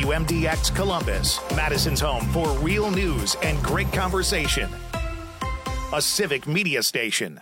WMDX Columbus, Madison's home for real news and great conversation. A civic media station.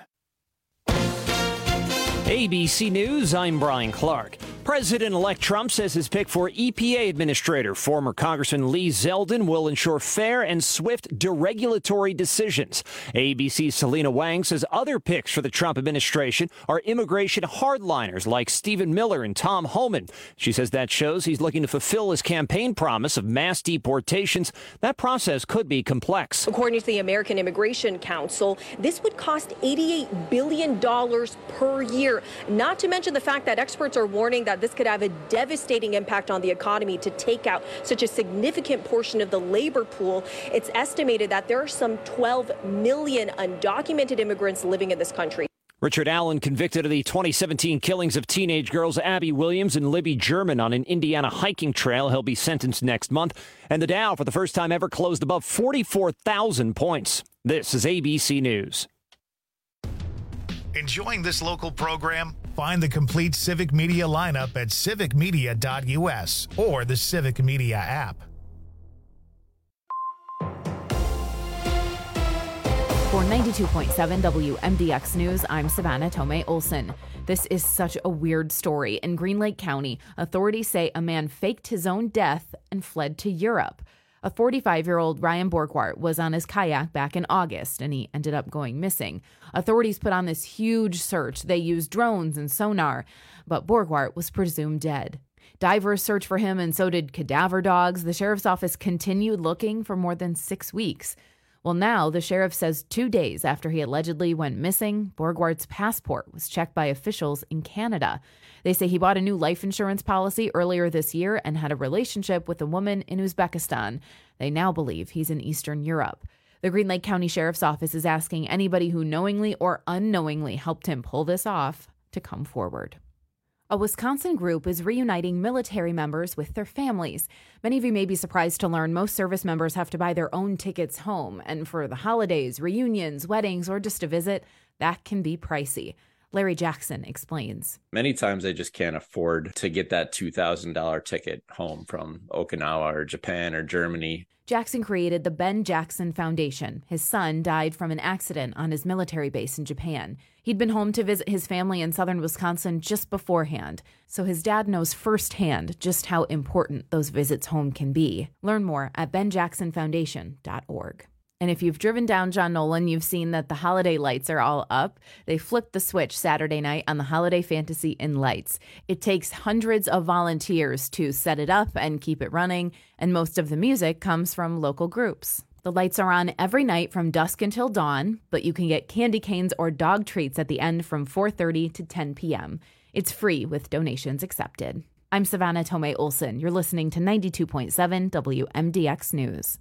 ABC News, I'm Brian Clark. President-elect Trump says his pick for EPA administrator, former Congressman Lee Zeldin, will ensure fair and swift deregulatory decisions. ABC's Selena Wang says other picks for the Trump administration are immigration hardliners like Stephen Miller and Tom Homan. She says that shows he's looking to fulfill his campaign promise of mass deportations. That process could be complex. According to the American Immigration Council, this would cost $88 billion per year, not to mention the fact that experts are warning that this could have a devastating impact on the economy to take out such a significant portion of the labor pool. It's estimated that there are some 12 million undocumented immigrants living in this country. Richard Allen, convicted of the 2017 killings of teenage girls Abby Williams and Libby German on an Indiana hiking trail. He'll be sentenced next month. And the Dow, for the first time ever, closed above 44,000 points. This is ABC News. Enjoying this local program? Find the complete Civic Media lineup at civicmedia.us or the Civic Media app. For 92.7 WMDX News, I'm Savannah Tomei Olson. This is such a weird story. In Green Lake County, authorities say a man faked his own death and fled to Europe. A 45-year-old Ryan Borgwart was on his kayak back in August, and he ended up going missing. Authorities put on this huge search. They used drones and sonar, but Borgwart was presumed dead. Divers searched for him, and so did cadaver dogs. The sheriff's office continued looking for more than 6 weeks. Well, now the sheriff says 2 days after he allegedly went missing, Borgwart's passport was checked by officials in Canada. They say he bought a new life insurance policy earlier this year and had a relationship with a woman in Uzbekistan. They now believe he's in Eastern Europe. The Green Lake County Sheriff's Office is asking anybody who knowingly or unknowingly helped him pull this off to come forward. A Wisconsin group is reuniting military members with their families. Many of you may be surprised to learn most service members have to buy their own tickets home. And for the holidays, reunions, weddings, or just a visit, that can be pricey. Larry Jackson explains. Many times they just can't afford to get that $2,000 ticket home from Okinawa or Japan or Germany. Jackson created the Ben Jackson Foundation. His son died from an accident on his military base in Japan. He'd been home to visit his family in southern Wisconsin just beforehand, so his dad knows firsthand just how important those visits home can be. Learn more at benjacksonfoundation.org. And if you've driven down John Nolan, you've seen that the holiday lights are all up. They flipped the switch Saturday night on the Holiday Fantasy in Lights. It takes hundreds of volunteers to set it up and keep it running, and most of the music comes from local groups. The lights are on every night from dusk until dawn, but you can get candy canes or dog treats at the end from 4:30 to 10 p.m. It's free with donations accepted. I'm Savannah Tomei Olson. You're listening to 92.7 WMDX News.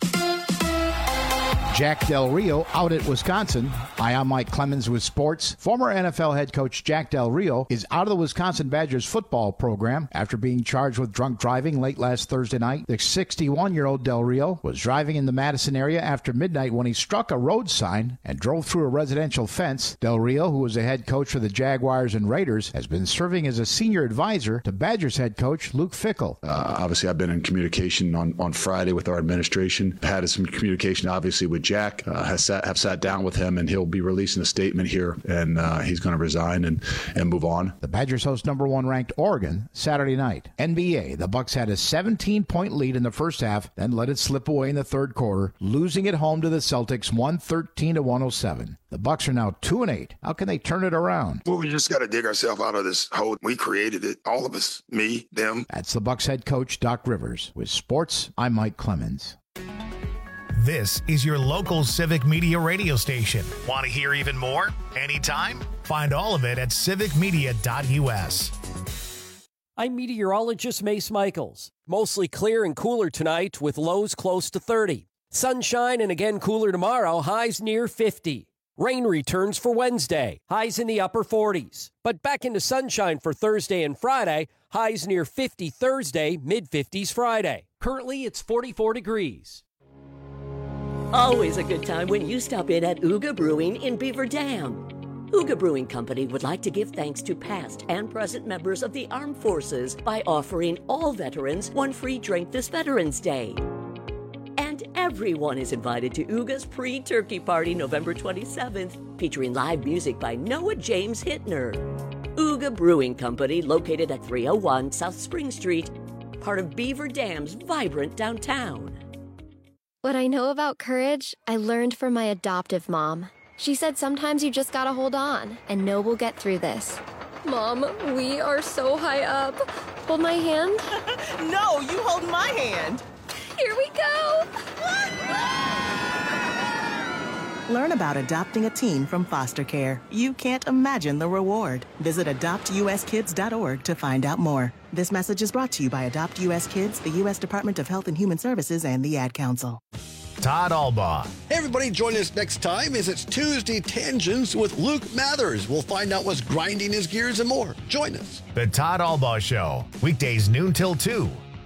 Jack Del Rio out at Wisconsin. Hi, I'm Mike Clemens with sports. Former NFL head coach Jack Del Rio is out of the Wisconsin Badgers football program after being charged with drunk driving late last Thursday night. The 61-year-old Del Rio was driving in the Madison area after midnight when he struck a road sign and drove through a residential fence. Del Rio, who was a head coach for the Jaguars and Raiders, has been serving as a senior advisor to Badgers head coach Luke Fickell. Obviously, I've been in communication on Friday with our administration. Had some communication, obviously, with Jack. Have sat down with him, and he'll be releasing a statement here, and he's going to resign and move on. The Badgers host number 1 ranked Oregon Saturday night. NBA, the Bucks had a 17-point lead in the first half, then let it slip away in the third quarter, losing at home to the Celtics 113-107. The Bucks are now 2-8. How can they turn it around? Well, we just got to dig ourselves out of this hole. We created it, all of us, me, them. That's the Bucks head coach Doc Rivers. With sports, I'm Mike Clemens. This is your local Civic Media radio station. Want to hear even more? Anytime? Find all of it at civicmedia.us. I'm meteorologist Mace Michaels. Mostly clear and cooler tonight with lows close to 30. Sunshine and again cooler tomorrow, highs near 50. Rain returns for Wednesday, highs in the upper 40s. But back into sunshine for Thursday and Friday, highs near 50 Thursday, mid-50s Friday. Currently, it's 44 degrees. Always a good time when you stop in at Uga Brewing in Beaver Dam. Uga Brewing Company would like to give thanks to past and present members of the Armed Forces by offering all veterans one free drink this Veterans Day. And everyone is invited to Uga's pre-turkey party November 27th, featuring live music by Noah James Hittner. Uga Brewing Company, located at 301 South Spring Street, part of Beaver Dam's vibrant downtown. What I know about courage, I learned from my adoptive mom. She said sometimes you just gotta hold on and know we'll get through this. Mom, we are so high up. Hold my hand. No, you hold my hand. Here we go. Learn about adopting a teen from foster care. You can't imagine the reward. Visit adoptuskids.org to find out more. This message is brought to you by Adopt US Kids, the U.S. Department of Health and Human Services, and the Ad Council. Todd Albaugh. Hey everybody, join us next time as it's Tuesday Tangents with Luke Mathers. We'll find out what's grinding his gears and more. Join us. The Todd Albaugh Show, weekdays noon till 2.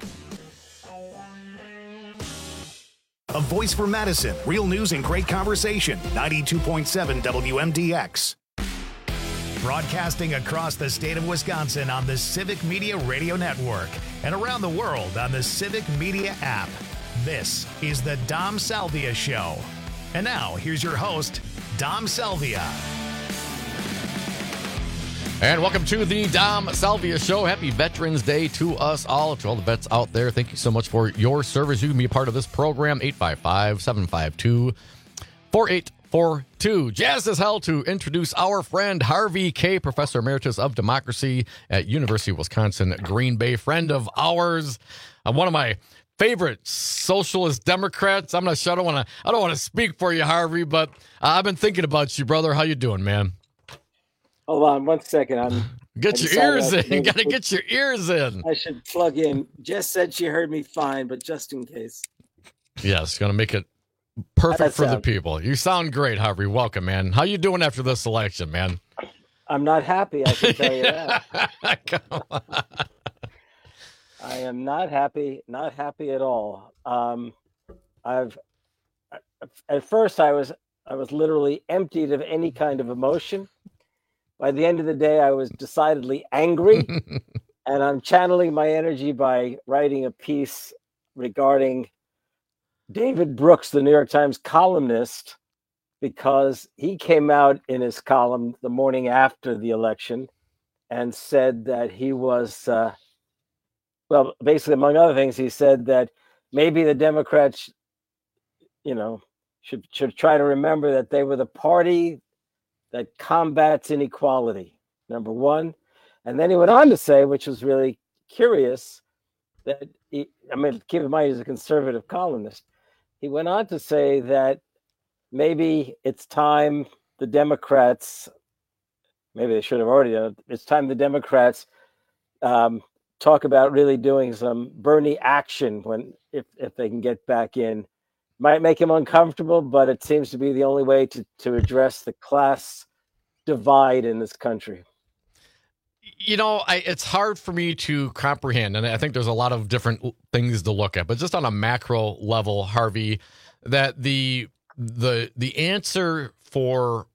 A voice for Madison, real news and great conversation. 92.7 WMDX. Broadcasting across the state of Wisconsin on the Civic Media Radio Network and around the world on the Civic Media app. This is the Dom Salvia Show. And now, here's your host, Dom Salvia. And welcome to the Dom Salvia Show. Happy Veterans Day to us all, to all the vets out there. Thank you so much for your service. You can be a part of this program, 855-752-4842. Jazzed as hell to introduce our friend Harvey Kaye, Professor Emeritus of Democracy at University of Wisconsin, Green Bay, friend of ours. One of my favorite socialist Democrats. I'm not sure. I don't want to speak for you, Harvey, but I've been thinking about you, brother. How you doing, man? Hold on 1 second. Get your ears in. You got to get your ears in. I should plug in. Jess said she heard me fine, but just in case. Yes, going to make it perfect for the people. You sound great, Harvey. Welcome, man. How you doing after this election, man? I'm not happy, I can tell you that. I am not happy at all. At first I was literally emptied of any kind of emotion. By the end of the day, I was decidedly angry, and I'm channeling my energy by writing a piece regarding David Brooks, the New York Times columnist, because he came out in his column the morning after the election and said that he was, basically, among other things, he said that maybe the Democrats, should try to remember that they were the party that combats inequality, number one. And then he went on to say, which was really curious, that keep in mind he's a conservative columnist. He went on to say that maybe it's time the Democrats, maybe they should have already done it, it's time the Democrats talk about really doing some Bernie action if they can get back in. Might make him uncomfortable, but it seems to be the only way to address the class divide in this country. It's hard for me to comprehend, and I think there's a lot of different things to look at, but just on a macro level, Harvey, that the answer for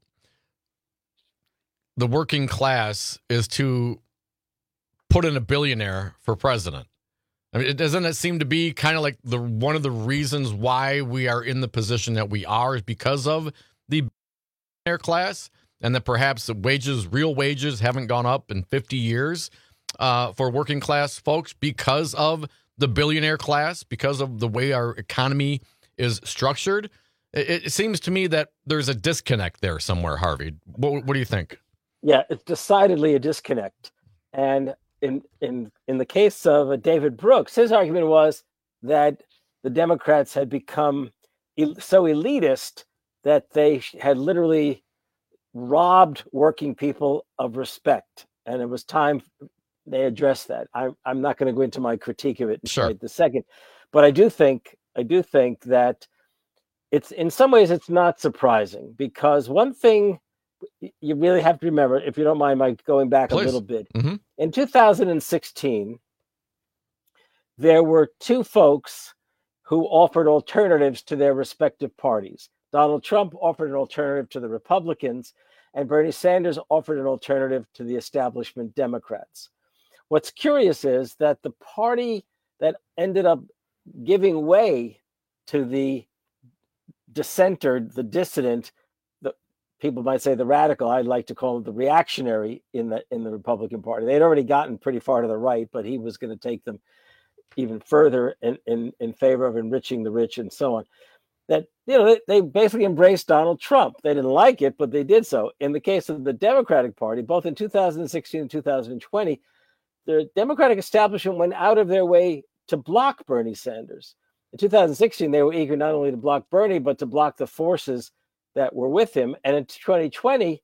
the working class is to put in a billionaire for president. Doesn't it seem to be kind of like one of the reasons why we are in the position that we are is because of the billionaire class, and that perhaps real wages haven't gone up in 50 years for working class folks because of the billionaire class, because of the way our economy is structured? It seems to me that there's a disconnect there somewhere, Harvey. What do you think? Yeah, it's decidedly a disconnect. And in the case of David Brooks, his argument was that the Democrats had become so elitist that they had literally robbed working people of respect, and it was time they addressed that. I'm not going to go into my critique of it right this second, but I do think that it's in some ways it's not surprising, because one thing you really have to remember, if you don't mind my going back a little bit. Mm-hmm. In 2016, there were two folks who offered alternatives to their respective parties. Donald Trump offered an alternative to the Republicans, and Bernie Sanders offered an alternative to the establishment Democrats. What's curious is that the party that ended up giving way to the dissenter, the dissident, the people might say the radical, I'd like to call him the reactionary in the Republican Party. They'd already gotten pretty far to the right, but he was going to take them even further in favor of enriching the rich and so on. That, they basically embraced Donald Trump. They didn't like it, but they did so. In the case of the Democratic Party, both in 2016 and 2020, the Democratic establishment went out of their way to block Bernie Sanders. In 2016, they were eager not only to block Bernie, but to block the forces that were with him. And in 2020,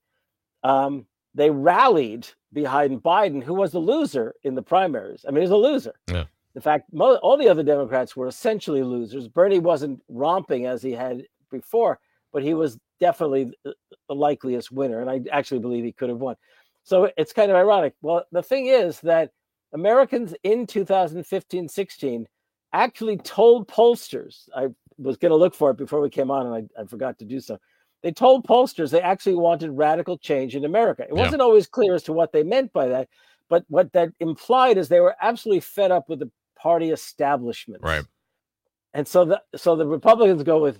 they rallied behind Biden, who was the loser in the primaries. I mean, he's a loser. Yeah. In fact, all the other Democrats were essentially losers. Bernie wasn't romping as he had before, but he was definitely the likeliest winner. And I actually believe he could have won. So it's kind of ironic. Well, the thing is that Americans in 2015-16 actually told pollsters, I was going to look for it before we came on, and I forgot to do so. They told pollsters they actually wanted radical change in America. It wasn't always clear as to what they meant by that, but what that implied is they were absolutely fed up with the party establishment. Right. And so the Republicans go with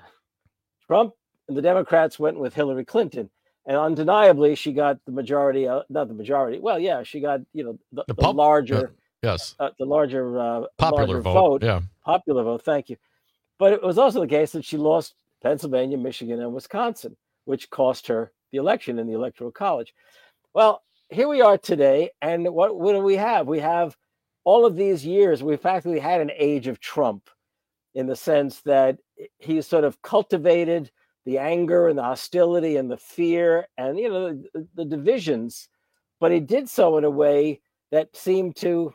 Trump, and the Democrats went with Hillary Clinton. And undeniably, she got the majority, not the majority. Well, yeah, she got, the larger, the larger popular vote. Yeah. Popular vote. Thank you. But it was also the case that she lost Pennsylvania, Michigan, and Wisconsin, which cost her the election in the Electoral College. Well, here we are today. And what do we have? We have all of these years, we've practically had an age of Trump in the sense that he sort of cultivated the anger and the hostility and the fear and, the divisions, but he did so in a way that seemed to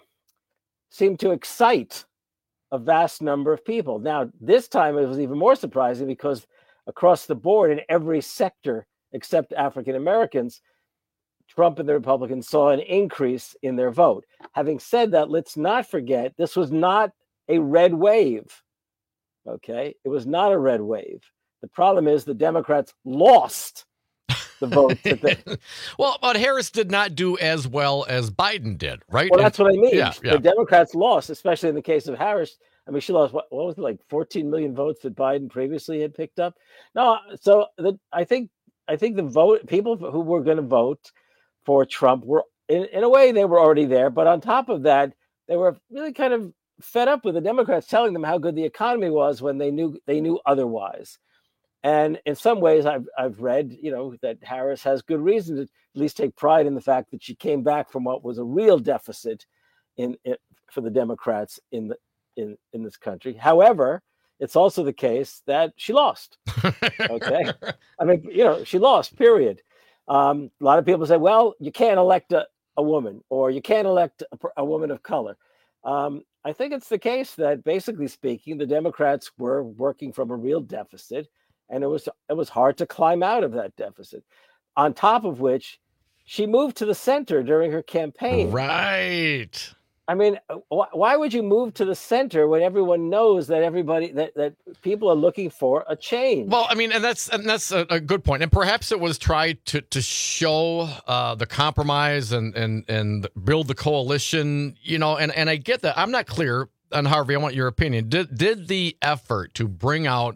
excite a vast number of people. Now, this time it was even more surprising because across the board in every sector except African Americans, Trump and the Republicans saw an increase in their vote. Having said that, let's not forget, this was not a red wave. Okay? It was not a red wave. The problem is the Democrats lost the votes. Well, but Harris did not do as well as Biden did, right? Well, that's what I mean. Yeah. The Democrats lost, especially in the case of Harris. I mean, she lost, what was it, like 14 million votes that Biden previously had picked up? No, so I think the people who were going to vote for Trump were, in a way, they were already there. But on top of that, they were really kind of fed up with the Democrats telling them how good the economy was when they knew otherwise. And in some ways, I've read, that Harris has good reason to at least take pride in the fact that she came back from what was a real deficit for the Democrats in this country. However, it's also the case that she lost. Okay, I mean, she lost. Period. A lot of people say, well, you can't elect a woman, or you can't elect a woman of color. I think it's the case that, basically speaking, the Democrats were working from a real deficit, and it was hard to climb out of that deficit. On top of which, she moved to the center during her campaign. Right. I mean, why would you move to the center when everyone knows that that people are looking for a change? Well, I mean, and that's a good point. And perhaps it was tried to show the compromise and build the coalition, and I get that. I'm not clear on Harvey. I want your opinion. Did the effort to bring out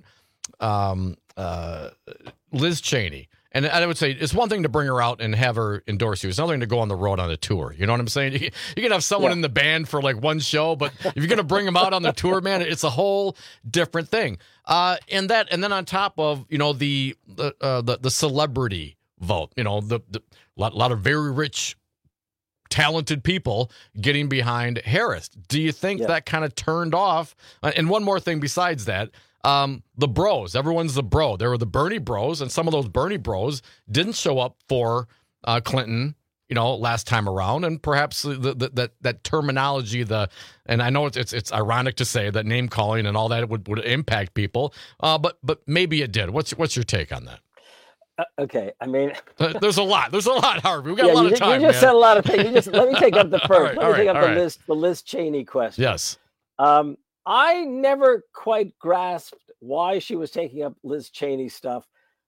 Liz Cheney, and I would say it's one thing to bring her out and have her endorse you. It's another thing to go on the road on a tour. You know what I'm saying? You can have someone in the band for like one show, but if you're going to bring them out on the tour, man, it's a whole different thing. And then on top of, the celebrity vote, the lot of very rich, talented people getting behind Harris. Do you think that kind of turned off? And one more thing besides that, the bros, everyone's the bro. There were the Bernie bros, and some of those Bernie bros didn't show up for Clinton, last time around, and perhaps that terminology, and I know it's ironic to say that name calling and all that would impact people, but maybe it did. What's your take on that? Okay, I mean, there's a lot, Harvey. We got a lot of time. You just said a lot of things. Let me take up the first. Let me take up the Liz Cheney question. Yes. I never quite grasped why she was taking up Liz Cheney stuff.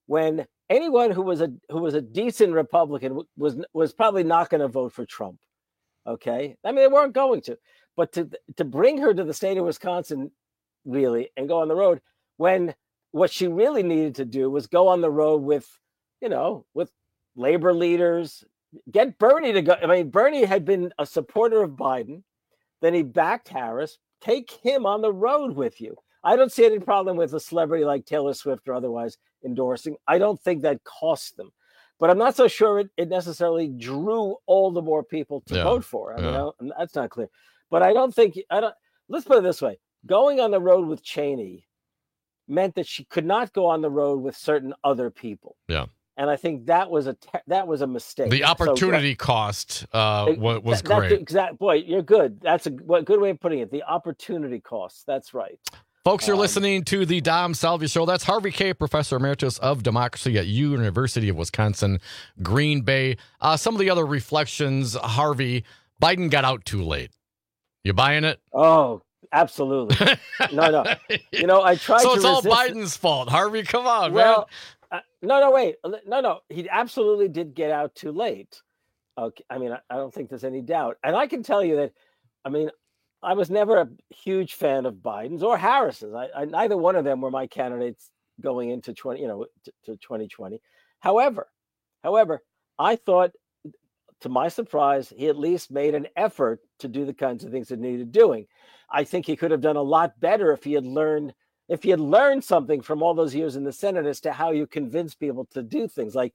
when anyone who was a decent Republican was probably not going to vote for Trump. Okay, I mean, they weren't going to, but to bring her to the state of Wisconsin, really, and go on the road when what she really needed to do was go on the road with labor leaders, get Bernie to go. I mean, Bernie had been a supporter of Biden, then he backed Harris. Take him on the road with you. I don't see any problem with a celebrity like Taylor Swift or otherwise endorsing. I don't think that cost them. But I'm not so sure it necessarily drew all the more people to vote for. I mean, that's not clear. But let's put it this way. Going on the road with Cheney meant that she could not go on the road with certain other people. Yeah. And I think that was a mistake. The opportunity cost was great. Boy, you're good. That's a good way of putting it. The opportunity cost. That's right. Folks, you're listening to the Dom Salvia Show. That's Harvey Kaye, Professor Emeritus of Democracy at University of Wisconsin, Green Bay. Some of the other reflections, Harvey, Biden got out too late. You buying it? Oh, absolutely. No. I tried to So it's all resist Biden's fault. Harvey, come on, man. Wait. No. He absolutely did get out too late. Okay. I mean, I don't think there's any doubt. And I can tell you that, I mean, I was never a huge fan of Biden's or Harris's. Neither one of them were my candidates going into 2020. However, I thought, to my surprise, he at least made an effort to do the kinds of things that needed doing. I think he could have done a lot better if he had learned something from all those years in the Senate as to how you convince people to do things. Like,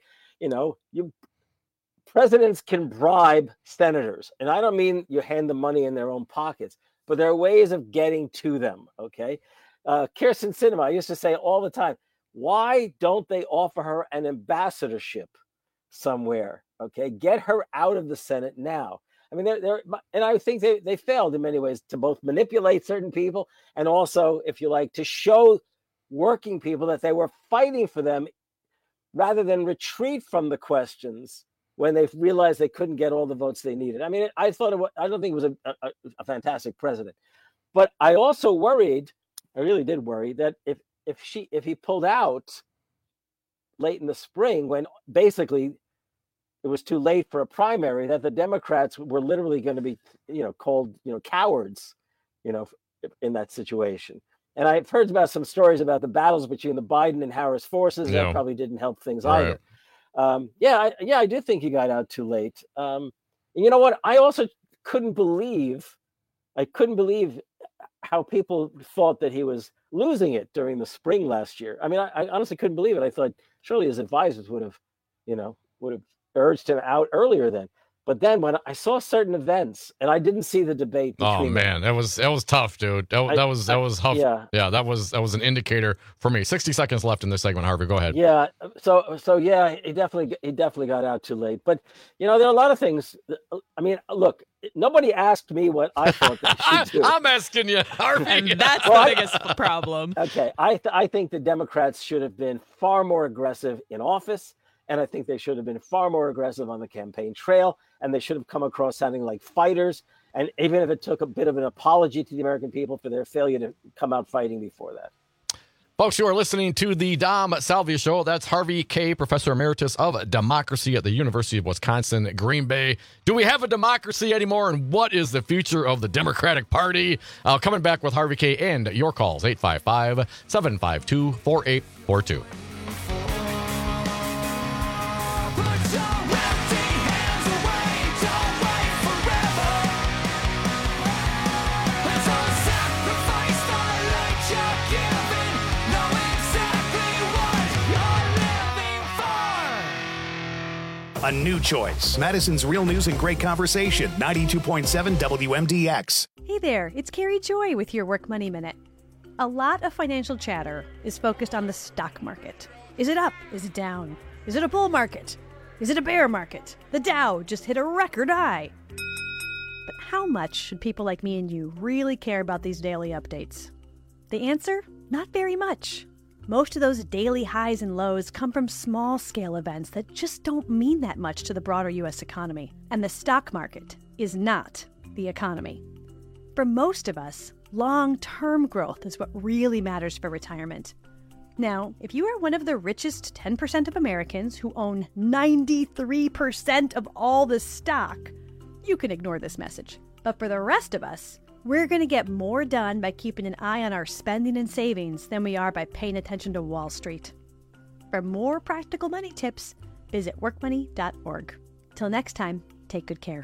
presidents can bribe senators, and I don't mean you hand them money in their own pockets, but there are ways of getting to them. Okay, Kyrsten Sinema, I used to say all the time, why don't they offer her an ambassadorship somewhere? Okay, get her out of the Senate now. I mean, and I think they failed in many ways to both manipulate certain people and also, if you like, to show working people that they were fighting for them rather than retreat from the questions when they realized they couldn't get all the votes they needed. I mean, I don't think it was a fantastic president, but I also worried, I really did worry, that if he pulled out late in the spring, when basically it was too late for a primary, that the Democrats were literally going to be, called, cowards, in that situation. And I've heard about some stories about the battles between the Biden and Harris forces. That probably didn't help things either. I do think he got out too late. And you know what? I also couldn't believe how people thought that he was losing it during the spring last year. I mean, I honestly couldn't believe it. I thought surely his advisors would have urged him out earlier then. But then when I saw certain events, and I didn't see the debate between them. That was tough, dude. That was tough. Yeah, that was an indicator for me. 60 seconds left in this segment, Harvey. Go ahead. Yeah. So yeah, he definitely got out too late. But there are a lot of things. I mean, look, nobody asked me what I thought they should do. I'm asking you, Harvey. And that's the biggest problem. Okay, I think the Democrats should have been far more aggressive in office. And I think they should have been far more aggressive on the campaign trail, and they should have come across sounding like fighters. And even if it took a bit of an apology to the American people for their failure to come out fighting before that. Folks, you are listening to the Dom Salvia Show. That's Harvey Kaye, Professor Emeritus of Democracy at the University of Wisconsin, Green Bay. Do we have a democracy anymore? And what is the future of the Democratic Party? Coming back with Harvey Kaye and your calls, 855-752-4842. A new choice. Madison's Real News and Great Conversation. 92.7 WMDX. Hey there, it's Carrie Joy with your Work Money Minute. A lot of financial chatter is focused on the stock market. Is it up? Is it down? Is it a bull market? Is it a bear market? The Dow just hit a record high. But how much should people like me and you really care about these daily updates? The answer? Not very much. Most of those daily highs and lows come from small-scale events that just don't mean that much to the broader U.S. economy. And the stock market is not the economy. For most of us, long-term growth is what really matters for retirement. Now, if you are one of the richest 10% of Americans who own 93% of all the stock, you can ignore this message. But for the rest of us, we're going to get more done by keeping an eye on our spending and savings than we are by paying attention to Wall Street. For more practical money tips, visit workmoney.org. Till next time, take good care.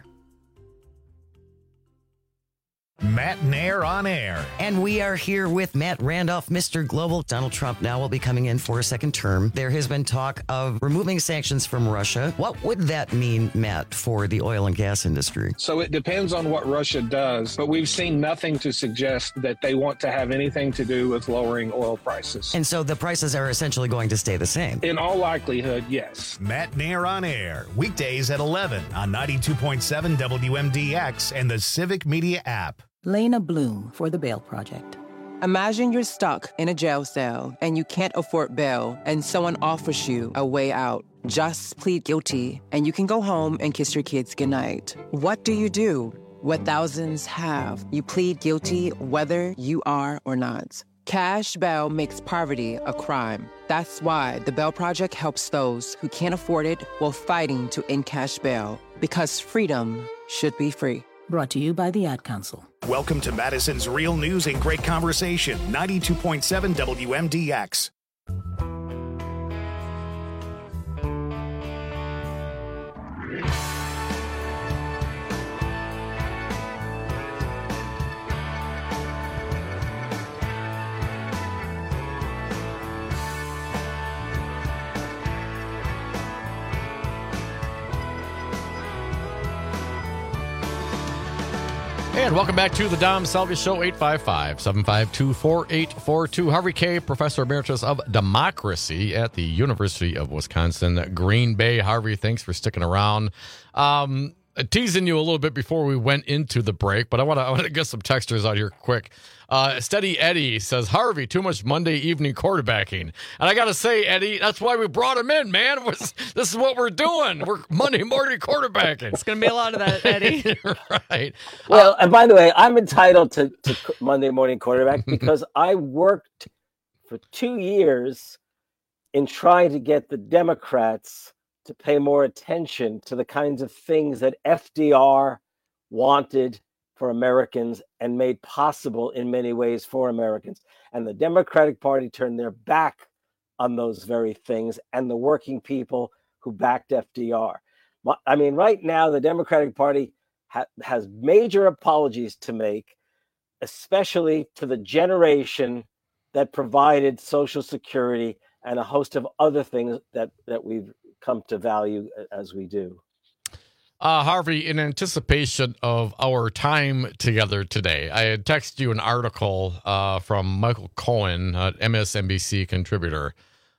Matt Nair on air. And we are here with Matt Randolph, Mr. Global. Donald Trump now will be coming in for a second term. There has been talk of removing sanctions from Russia. What would that mean, Matt, for the oil and gas industry? So it depends on what Russia does, but we've seen nothing to suggest that they want to have anything to do with lowering oil prices. And so the prices are essentially going to stay the same? In all likelihood, yes. Matt Nair on air, weekdays at 11 on 92.7 WMDX and the Civic Media app. Lena Bloom for the Bail Project. Imagine you're stuck in a jail cell and you can't afford bail and someone offers you a way out. Just plead guilty and you can go home and kiss your kids goodnight. What do you do? What thousands have. You plead guilty whether you are or not. Cash bail makes poverty a crime. That's why the Bail Project helps those who can't afford it while fighting to end cash bail. Because freedom should be free. Brought to you by the Ad Council. Welcome to Madison's Real News and Great Conversation, 92.7 WMDX. And welcome back to the Dom Salvi Show, 855-752-4842. Harvey Kaye, Professor Emeritus of Democracy at the University of Wisconsin, Green Bay. Harvey, thanks for sticking around. Teasing you a little bit before we went into the break, but I want to get some texters out here quick. Steady Eddie says, Harvey, too much Monday evening quarterbacking. And I got to say, Eddie, that's why we brought him in, man. This is what we're doing. We're Monday morning quarterbacking. It's going to be a lot of that, Eddie. Right. Well, and by the way, I'm entitled to Monday morning quarterback because I worked for 2 years in trying to get the Democrats to pay more attention to the kinds of things that FDR wanted for Americans and made possible in many ways for Americans. And the Democratic Party turned their back on those very things and the working people who backed FDR. I mean, right now, the Democratic Party has major apologies to make, especially to the generation that provided Social Security and a host of other things that we've come to value as we do. Harvey, in anticipation of our time together today, I had texted you an article from Michael Cohen, MSNBC contributor,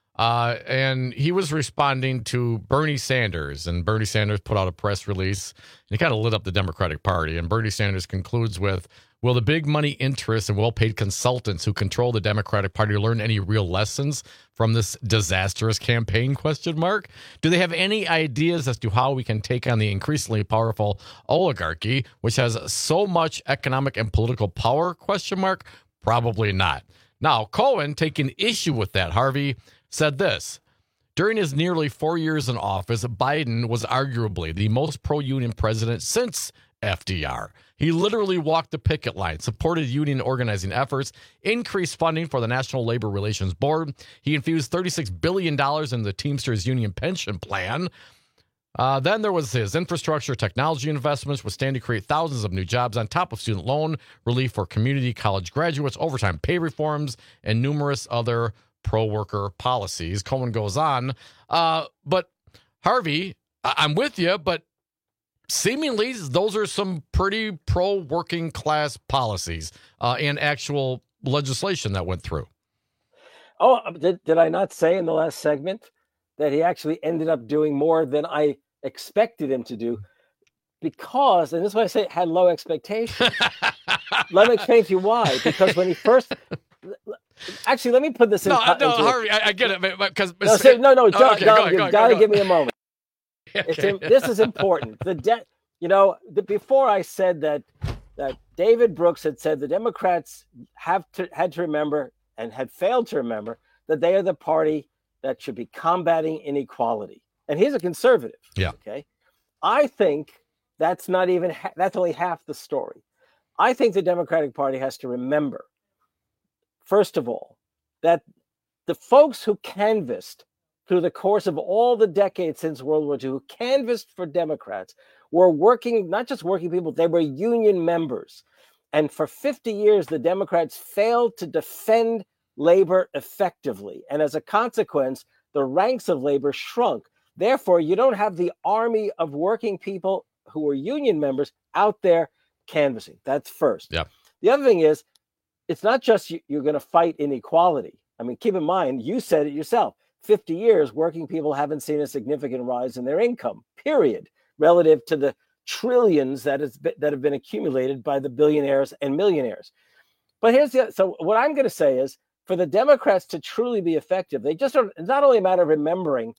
and he was responding to Bernie Sanders, and Bernie Sanders put out a press release, and he kind of lit up the Democratic Party, and Bernie Sanders concludes with, will the big money interests and well-paid consultants who control the Democratic Party learn any real lessons from this disastrous campaign, ? Do they have any ideas as to how we can take on the increasingly powerful oligarchy, which has so much economic and political power, ? Probably not. Now, Cohen, taking issue with that, Harvey, said this. During his nearly 4 years in office, Biden was arguably the most pro-union president since FDR. He literally walked the picket line, supported union organizing efforts, increased funding for the National Labor Relations Board. He infused $36 billion in the Teamsters Union pension plan. Then there was his infrastructure technology investments, which stand to create thousands of new jobs on top of student loan relief for community college graduates, overtime pay reforms, and numerous other pro-worker policies. Cohen goes on. But Harvey, I'm with you, but seemingly those are some pretty pro-working class policies and actual legislation that went through. Oh, did I not say in the last segment that he actually ended up doing more than I expected him to do? Because, and this is why I say had low expectations. Let me explain to you why. Because when he first... Actually, let me put this in... No, Harvey, I get it. Because John, you got to give me a moment. Okay. This is important. Before I said that David Brooks had said the Democrats had to remember and had failed to remember that they are the party that should be combating inequality. And he's a conservative. Yeah. Okay. I think that's not even, that's only half the story. I think the Democratic Party has to remember, first of all, that the folks who canvassed through the course of all the decades since World War II, who canvassed for Democrats, were working, not just working people, they were union members. And for 50 years, the Democrats failed to defend labor effectively. And as a consequence, the ranks of labor shrunk. Therefore, you don't have the army of working people who were union members out there canvassing. That's first. Yeah. The other thing is, it's not just you're going to fight inequality. I mean, keep in mind, you said it yourself, 50 years, working people haven't seen a significant rise in their income, period, relative to the trillions that have been accumulated by the billionaires and millionaires. But so what I'm going to say is, for the Democrats to truly be effective, they just are, it's not only a matter of remembering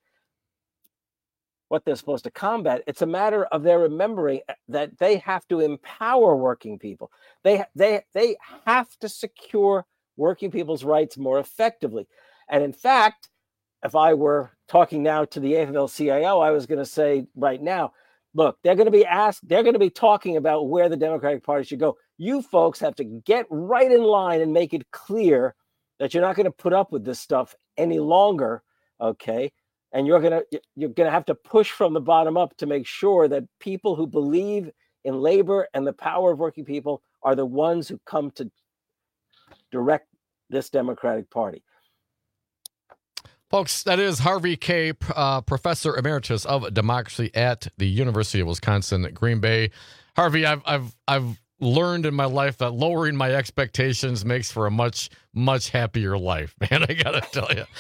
what they're supposed to combat, it's a matter of their remembering that they have to empower working people. They have to secure working people's rights more effectively. And in fact, if I were talking now to the AFL-CIO, I was going to say right now, look, they're going to be talking about where the Democratic Party should go. You folks have to get right in line and make it clear that you're not going to put up with this stuff any longer, okay? And you're going to have to push from the bottom up to make sure that people who believe in labor and the power of working people are the ones who come to direct this Democratic Party. Folks, that is Harvey Kaye, Professor Emeritus of Democracy at the University of Wisconsin at Green Bay. Harvey, I've learned in my life that lowering my expectations makes for a much, much happier life, man. I gotta tell you.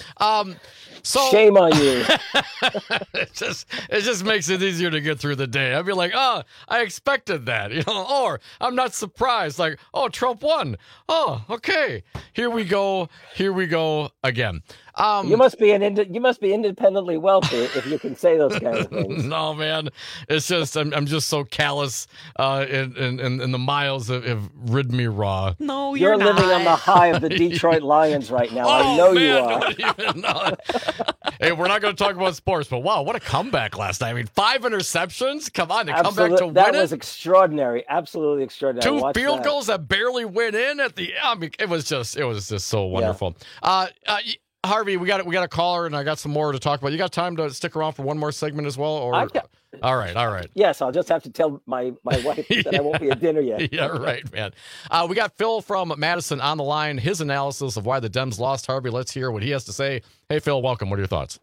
So shame on you. it just makes it easier to get through the day. I'd be like, oh, I expected that, or I'm not surprised. Like, oh, Trump won. Oh, okay. Here we go again. You must be independently wealthy if you can say those kinds of things. No, man, it's just I'm just so callous, and the miles have ridden me raw. No, you're not. living on the high of the Detroit Lions right now. I know you are. Don't even know. Hey, we're not going to talk about sports, but wow, what a comeback last night! I mean, 5 interceptions. Come on, to come back to win that was extraordinary, absolutely extraordinary. 2 field goals that barely went in at the. I mean, it was just so wonderful. Yeah. Harvey, we got a caller, and I got some more to talk about. You got time to stick around for one more segment as well, or? All right. Yes, I'll just have to tell my wife that I won't be at dinner yet. Yeah, right, man. We got Phil from Madison on the line. His analysis of why the Dems lost. Harvey, let's hear what he has to say. Hey, Phil, welcome. What are your thoughts?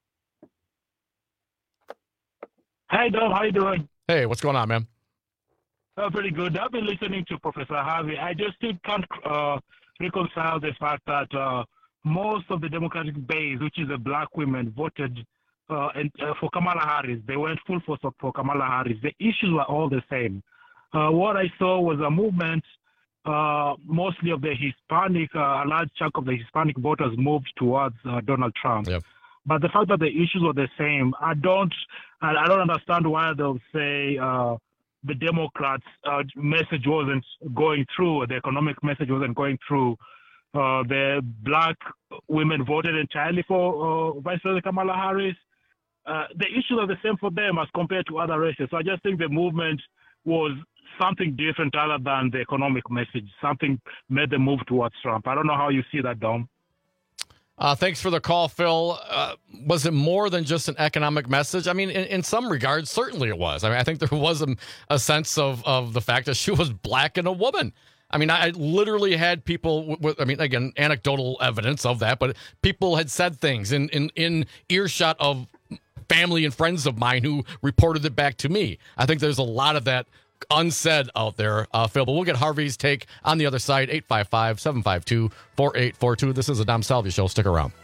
Hey, Dom, how you doing? Hey, what's going on, man? Pretty good. I've been listening to Professor Harvey. I just still can't reconcile the fact that most of the Democratic base, which is the black women, voted for Kamala Harris. They went full force for Kamala Harris. The issues were all the same. What I saw was a movement, mostly of the Hispanic, a large chunk of the Hispanic voters moved towards Donald Trump. Yep. But the fact that the issues were the same, I don't understand why they'll say the Democrats' message wasn't going through, the economic message wasn't going through. The black women voted entirely for Vice President Kamala Harris. The issues are the same for them as compared to other races. So I just think the movement was something different other than the economic message. Something made them move towards Trump. I don't know how you see that, Dom. Thanks for the call, Phil. Was it more than just an economic message? I mean, in some regards, certainly it was. I mean, I think there was a sense of the fact that she was black and a woman. I mean, I literally had people with, I mean, again, anecdotal evidence of that, but people had said things in earshot of family and friends of mine who reported it back to me. I think there's a lot of that unsaid out there, Phil, but we'll get Harvey's take on the other side. 855-752-4842. This is a Dom Salvi Show. Stick around.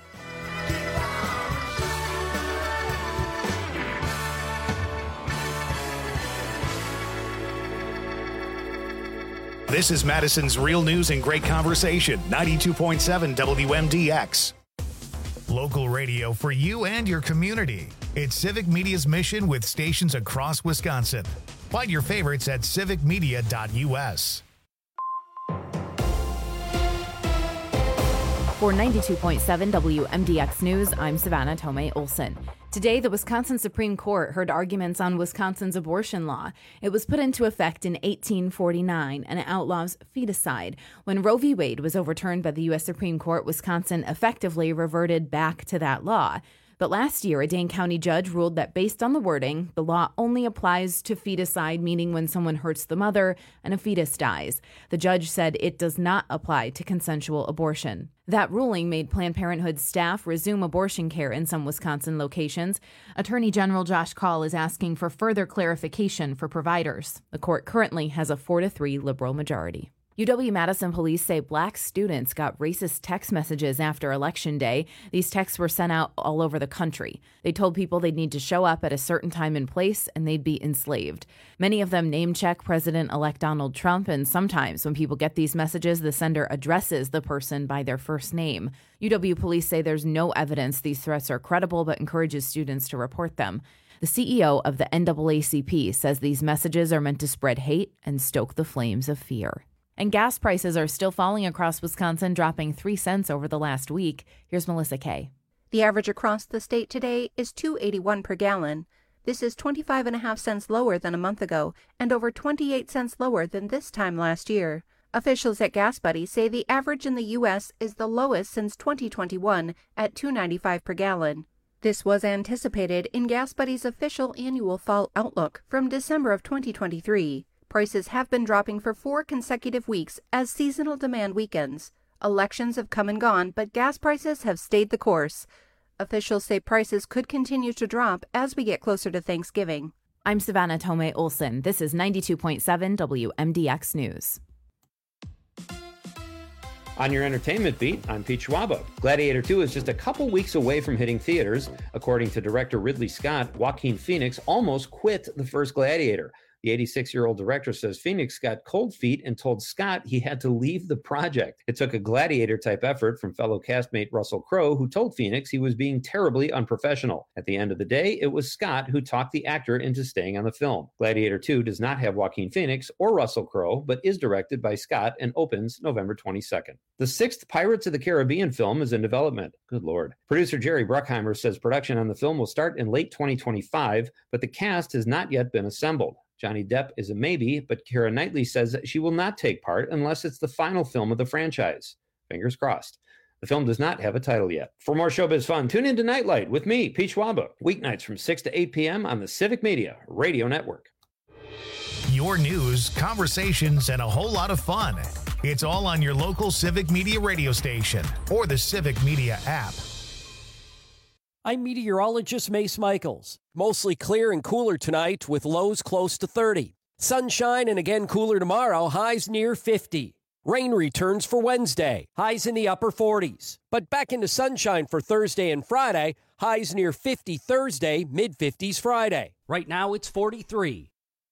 This is Madison's Real News and Great Conversation, 92.7 WMDX. Local radio for you and your community. It's Civic Media's mission with stations across Wisconsin. Find your favorites at civicmedia.us. For 92.7 WMDX News, I'm Savannah Tomei Olson. Today, the Wisconsin Supreme Court heard arguments on Wisconsin's abortion law. It was put into effect in 1849, and it outlaws feticide. When Roe v. Wade was overturned by the U.S. Supreme Court, Wisconsin effectively reverted back to that law. But last year, a Dane County judge ruled that based on the wording, the law only applies to feticide, meaning when someone hurts the mother and a fetus dies. The judge said it does not apply to consensual abortion. That ruling made Planned Parenthood staff resume abortion care in some Wisconsin locations. Attorney General Josh Kaul is asking for further clarification for providers. The court currently has a 4-3 liberal majority. UW-Madison police say black students got racist text messages after Election Day. These texts were sent out all over the country. They told people they'd need to show up at a certain time and place, and they'd be enslaved. Many of them name-check President-elect Donald Trump, and sometimes when people get these messages, the sender addresses the person by their first name. UW police say there's no evidence these threats are credible, but encourages students to report them. The CEO of the NAACP says these messages are meant to spread hate and stoke the flames of fear. And gas prices are still falling across Wisconsin, dropping 3 cents over the last week. Here's Melissa Kay. The average across the state today is $2.81 per gallon. This is 25.5 cents lower than a month ago and over 28 cents lower than this time last year. Officials at Gas Buddy say the average in the U.S. is the lowest since 2021 at $2.95 per gallon. This was anticipated in Gas Buddy's official annual fall outlook from December of 2023. Prices have been dropping for 4 consecutive weeks as seasonal demand weakens. Elections have come and gone, but gas prices have stayed the course. Officials say prices could continue to drop as we get closer to Thanksgiving. I'm Savannah Tomei Olson. This is 92.7 WMDX News. On your entertainment beat, I'm Pete Schwaba. Gladiator 2 is just a couple weeks away from hitting theaters. According to director Ridley Scott, Joaquin Phoenix almost quit the first Gladiator. The 86-year-old director says Phoenix got cold feet and told Scott he had to leave the project. It took a Gladiator-type effort from fellow castmate Russell Crowe, who told Phoenix he was being terribly unprofessional. At the end of the day, it was Scott who talked the actor into staying on the film. Gladiator 2 does not have Joaquin Phoenix or Russell Crowe, but is directed by Scott and opens November 22nd. The 6th Pirates of the Caribbean film is in development. Good Lord. Producer Jerry Bruckheimer says production on the film will start in late 2025, but the cast has not yet been assembled. Johnny Depp is a maybe, but Keira Knightley says that she will not take part unless it's the final film of the franchise. Fingers crossed. The film does not have a title yet. For more showbiz fun, tune into Nightlight with me, Pete Schwaba, weeknights from 6 to 8 p.m. on the Civic Media Radio Network. Your news, conversations, and a whole lot of fun. It's all on your local Civic Media radio station or the Civic Media app. I'm meteorologist Mace Michaels. Mostly clear and cooler tonight with lows close to 30. Sunshine and again cooler tomorrow, highs near 50. Rain returns for Wednesday, highs in the upper 40s. But back into sunshine for Thursday and Friday, highs near 50 Thursday, mid-50s Friday. Right now it's 43.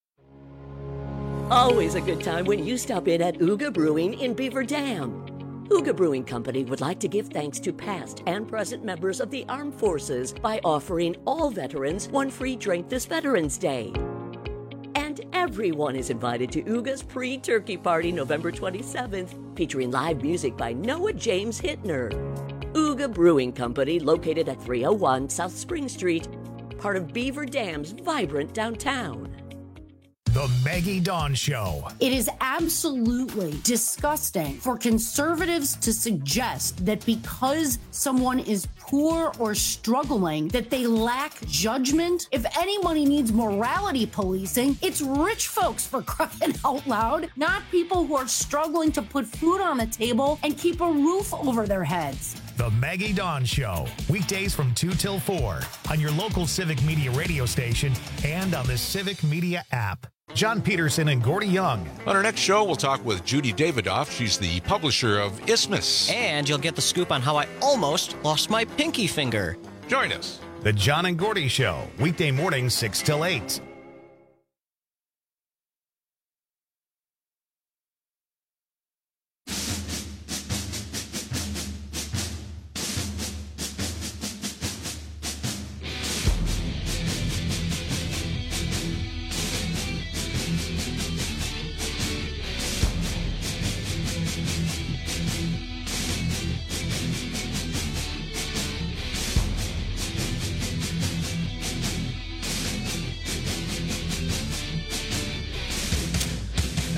Always a good time when you stop in at Uga Brewing in Beaver Dam. Uga Brewing Company would like to give thanks to past and present members of the Armed Forces by offering all veterans one free drink this Veterans Day. And everyone is invited to Uga's pre-turkey party November 27th, featuring live music by Noah James Hittner. Uga Brewing Company, located at 301 South Spring Street, part of Beaver Dam's vibrant downtown. The Maggie Dawn Show. It is absolutely disgusting for conservatives to suggest that because someone is poor or struggling, that they lack judgment. If anybody needs morality policing, it's rich folks, for crying out loud, not people who are struggling to put food on the table and keep a roof over their heads. The Maggie Dawn Show, weekdays from 2 till 4 on your local Civic Media radio station and on the Civic Media app. John Peterson and Gordy Young. On our next show, we'll talk with Judy Davidoff. She's the publisher of Isthmus. And you'll get the scoop on how I almost lost my pinky finger. Join us. The John and Gordy Show, weekday mornings 6 till 8.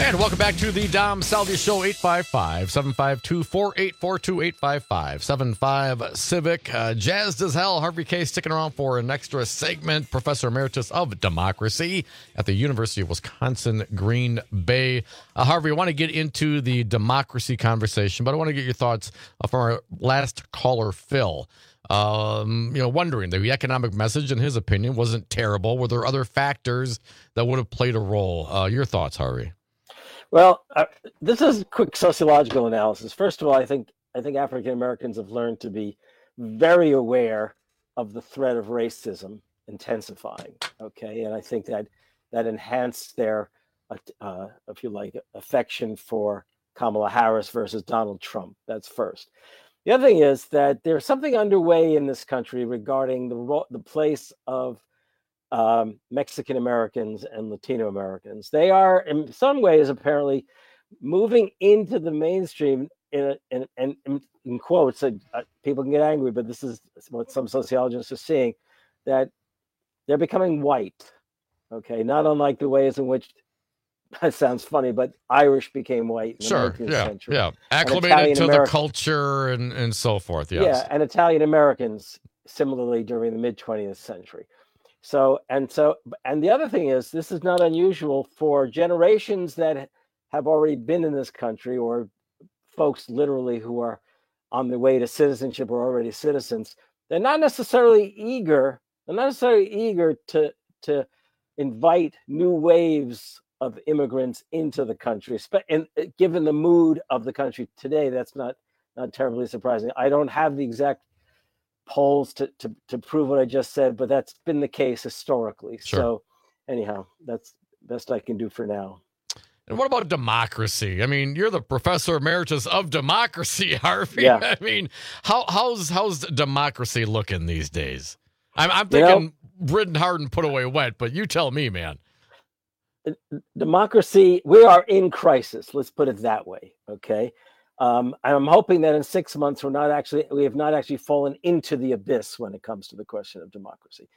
And welcome back to the Dom Salvi Show, 855-752-4842, 855-75-CIVIC. Jazzed as hell. Harvey K sticking around for an extra segment. Professor Emeritus of Democracy at the University of Wisconsin, Green Bay. Harvey, I want to get into the democracy conversation, but I want to get your thoughts from our last caller, Phil. Wondering, the economic message, in his opinion, wasn't terrible. Were there other factors that would have played a role? Your thoughts, Harvey? Well, this is a quick sociological analysis. First of all, I think African Americans have learned to be very aware of the threat of racism intensifying. Okay, and I think that enhanced their, if you like, affection for Kamala Harris versus Donald Trump. That's first. The other thing is that there's something underway in this country regarding the place of Mexican Americans and Latino Americans. They are, in some ways, apparently moving into the mainstream in quotes. People can get angry, but this is what some sociologists are seeing, that they're becoming white. Okay, not unlike the ways in which, that sounds funny, but Irish became white in the 19th century. Yeah, acclimated to the culture and so forth. Yes. Yeah, and Italian Americans similarly during the mid-20th century. So the other thing is, this is not unusual for generations that have already been in this country, or folks literally who are on their way to citizenship or already citizens. They're not necessarily eager to invite new waves of immigrants into the country. And given the mood of the country today, that's not terribly surprising. I don't have the exact polls to prove what I just said, but that's been the case historically. Sure. So anyhow, that's best I can do for now. And what about democracy? I mean, you're the professor emeritus of democracy, Harvey. Yeah. I mean, how's democracy looking these days? I'm thinking ridden hard and put away wet, but you tell me, man. Democracy, we are in crisis. Let's put it that way. Okay. I'm hoping that in 6 months we have not actually fallen into the abyss when it comes to the question of democracy.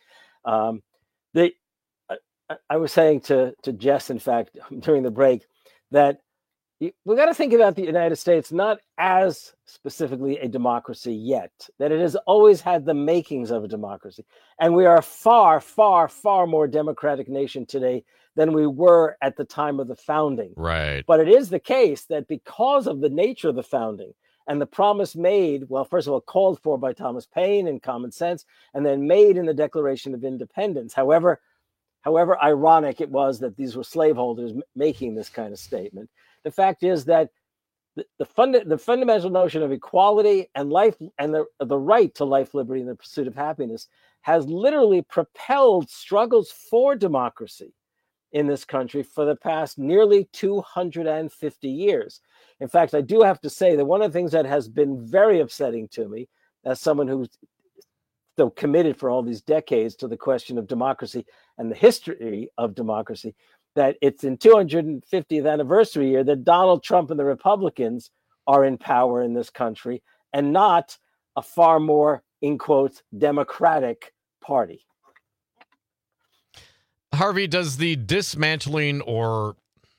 I was saying to Jess, in fact, during the break, that we got to think about the United States not as specifically a democracy yet, that it has always had the makings of a democracy. And we are a far, far, far more democratic nation today than we were at the time of the founding. Right. But it is the case that because of the nature of the founding and the promise made, well, first of all, called for by Thomas Paine in Common Sense, and then made in the Declaration of Independence. However ironic it was that these were slaveholders making this kind of statement. The fact is that the fundamental notion of equality and life and the right to life, liberty, and the pursuit of happiness has literally propelled struggles for democracy in this country for the past nearly 250 years. In fact, I do have to say that one of the things that has been very upsetting to me, as someone who's so committed for all these decades to the question of democracy and the history of democracy, that it's in 250th anniversary year that Donald Trump and the Republicans are in power in this country, and not a far more, in quotes, democratic party. Harvey, does the dismantling or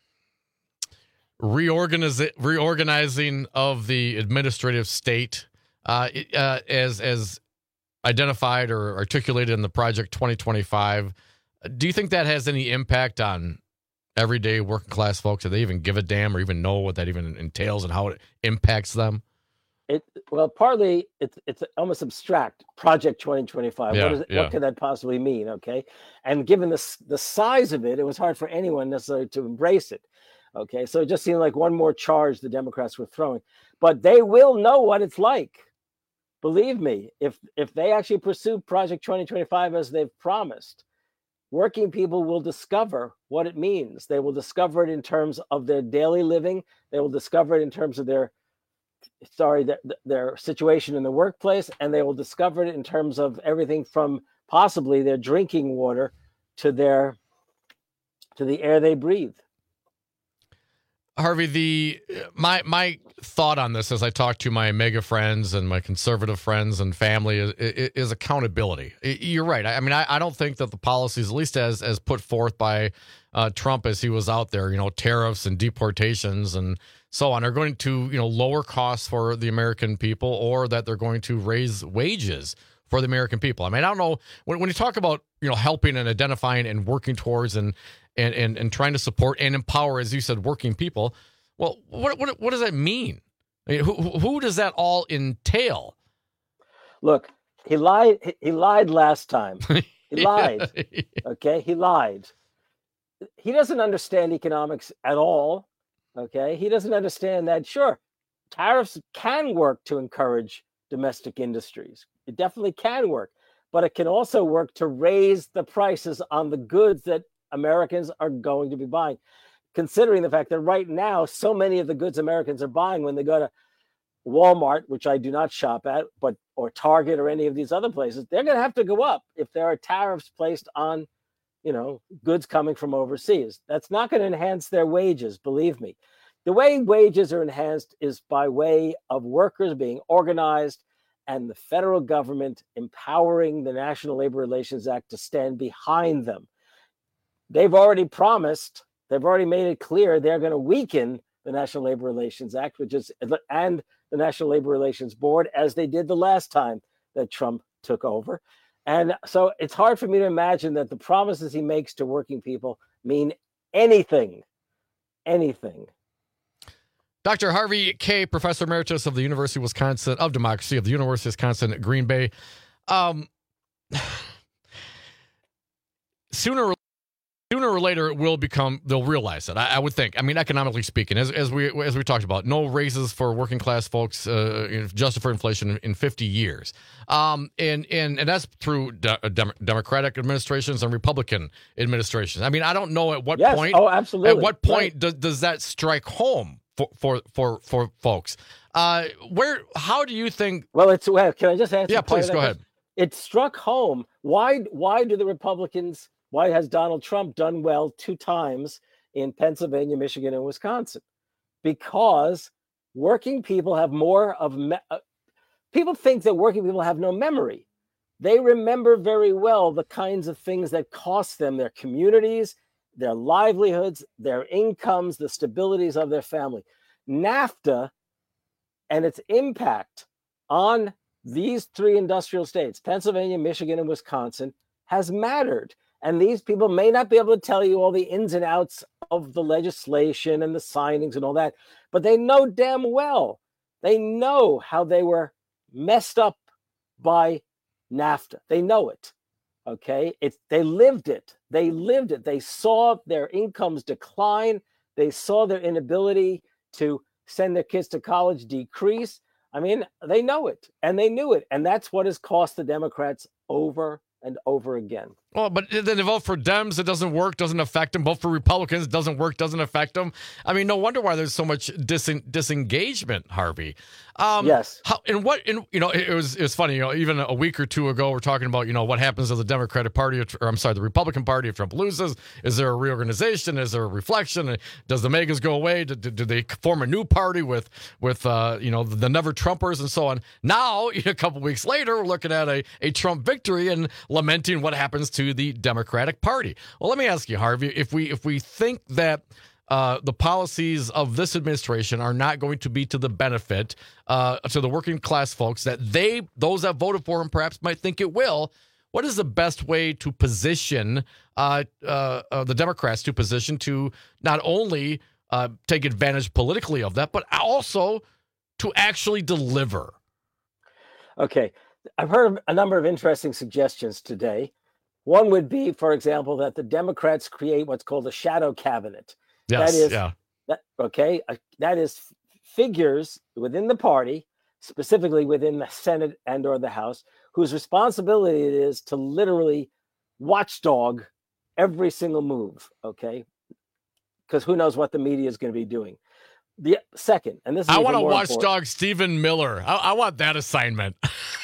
reorganizing of the administrative state, as identified or articulated in the Project 2025, do you think that has any impact on everyday working class folks? Do they even give a damn or even know what that even entails and how it impacts them? Partly it's almost abstract. Project 2025. Yeah, What could that possibly mean? Okay, and given the size of it, it was hard for anyone necessarily to embrace it. Okay, so it just seemed like one more charge the Democrats were throwing. But they will know what it's like. Believe me, if they actually pursue Project 2025 as they've promised, working people will discover what it means. They will discover it in terms of their daily living. They will discover it in terms of their situation in the workplace, and they will discover it in terms of everything from possibly their drinking water to the air they breathe. Harvey, my thought on this as I talk to my MAGA friends and my conservative friends and family is accountability. You're right. I mean, I don't think that the policies, at least as put forth by Trump as he was out there, tariffs and deportations and so on, are going to, lower costs for the American people, or that they're going to raise wages for the American people. I mean, I don't know, when you talk about, helping and identifying and working towards and trying to support and empower, as you said, working people, well, what does that mean? I mean, who does that all entail? Look, he lied last time. He lied. Okay, he lied. He doesn't understand economics at all. Okay, he doesn't understand that, sure, tariffs can work to encourage domestic industries. It definitely can work, but it can also work to raise the prices on the goods that Americans are going to be buying. Considering the fact that right now, so many of the goods Americans are buying when they go to Walmart, which I do not shop at, or Target or any of these other places, they're going to have to go up if there are tariffs placed on, goods coming from overseas. That's not going to enhance their wages, believe me. The way wages are enhanced is by way of workers being organized and the federal government empowering the National Labor Relations Act to stand behind them. They've already made it clear they're going to weaken the National Labor Relations Act, and the National Labor Relations Board, as they did the last time that Trump took over. And so it's hard for me to imagine that the promises he makes to working people mean anything. Dr. Harvey Kaye, Professor Emeritus of the University of Wisconsin, of Democracy of the University of Wisconsin at Green Bay. Sooner or later, it will they'll realize it, I would think. I mean, economically speaking, as we talked about, no raises for working class folks adjusted for inflation in 50 years. And that's through Democratic administrations and Republican administrations. I mean, I don't know at what point. Oh, absolutely. At what point does that strike home for folks? How do you think? Well, can I just answer? Yeah, please go ahead. It struck home. Why do the Republicans? Why has Donald Trump done well 2 times in Pennsylvania, Michigan, and Wisconsin? Because working people have more of... people think that working people have no memory. They remember very well the kinds of things that cost them their communities, their livelihoods, their incomes, the stabilities of their family. NAFTA and its impact on these 3 industrial states, Pennsylvania, Michigan, and Wisconsin, has mattered. And these people may not be able to tell you all the ins and outs of the legislation and the signings and all that, but they know damn well. They know how they were messed up by NAFTA. They know it. Okay? They lived it. They saw their incomes decline. They saw their inability to send their kids to college decrease. I mean, they know it, and they knew it. And that's what has cost the Democrats over and over again. Well, but then they vote for Dems, it doesn't work, doesn't affect them. Vote for Republicans, it doesn't work, doesn't affect them. I mean, no wonder why there's so much disengagement, Harvey. Yes. It was funny, even a week or 2 ago, we're talking about, what happens to the Democratic Party, the Republican Party if Trump loses. Is there a reorganization? Is there a reflection? Does the Megas go away? Do they form a new party with the Never Trumpers and so on? Now, a couple weeks later, we're looking at a Trump victory and lamenting what happens to the Democratic Party. Well, let me ask you, Harvey, if we think that the policies of this administration are not going to be to the benefit to the working class folks that those that voted for him perhaps might think it will, what is the best way to position the Democrats to not only take advantage politically of that, but also to actually deliver? Okay. I've heard a number of interesting suggestions today. One would be, for example, that the Democrats create what's called a shadow cabinet. Yes, that is figures within the party, specifically within the Senate and or the House, whose responsibility it is to literally watchdog every single move, okay? Because who knows what the media is going to be doing. The second, and this is I want to watchdog Stephen Miller. I want that assignment.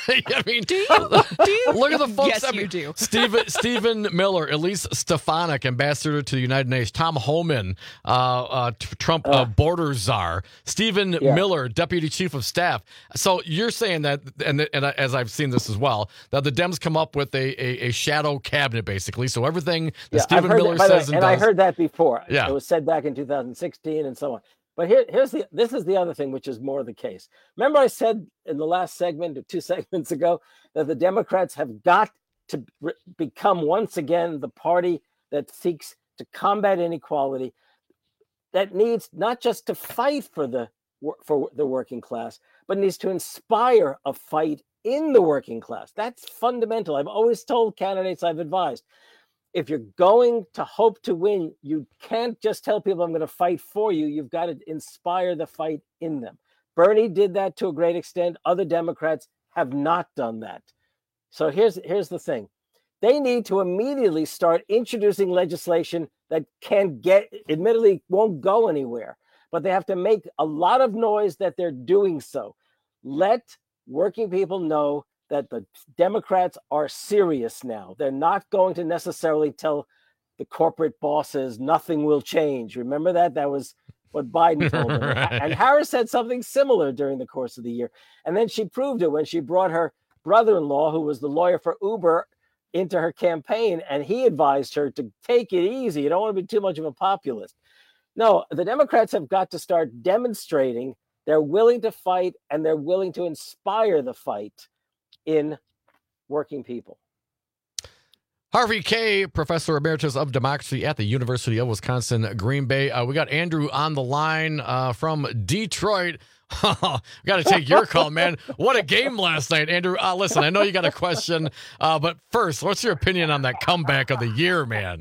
I mean, do you? Look at the folks. Yes, I mean, you do. Stephen Miller, Elise Stefanik, ambassador to the United Nations. Tom Homan, Trump border czar. Stephen Miller, deputy chief of staff. So you're saying that, and as I've seen this as well, that the Dems come up with a shadow cabinet, basically. So everything that Stephen Miller says and does. I heard that before. Yeah. It was said back in 2016 and so on. But this is the other thing, which is more the case. Remember I said in the last segment or 2 segments ago that the Democrats have got to become once again the party that seeks to combat inequality, that needs not just to fight for the working class, but needs to inspire a fight in the working class. That's fundamental. I've always told candidates I've advised, if you're going to hope to win, you can't just tell people I'm going to fight for you. You've got to inspire the fight in them. Bernie did that to a great extent. Other Democrats have not done that. So here's the thing. They need to immediately start introducing legislation that admittedly won't go anywhere, but they have to make a lot of noise that they're doing so. Let working people know that the Democrats are serious now. They're not going to necessarily tell the corporate bosses nothing will change. Remember that? That was what Biden told them. Right. And Harris said something similar during the course of the year. And then she proved it when she brought her brother-in-law, who was the lawyer for Uber, into her campaign, and he advised her to take it easy. You don't want to be too much of a populist. No, the Democrats have got to start demonstrating they're willing to fight and they're willing to inspire the fight in working people. Harvey Kaye, Professor Emeritus of Democracy at the University of Wisconsin, Green Bay. We got Andrew on the line from Detroit. We got to take your call, man. What a game last night, Andrew. Listen, I know you got a question, but first, what's your opinion on that comeback of the year, man?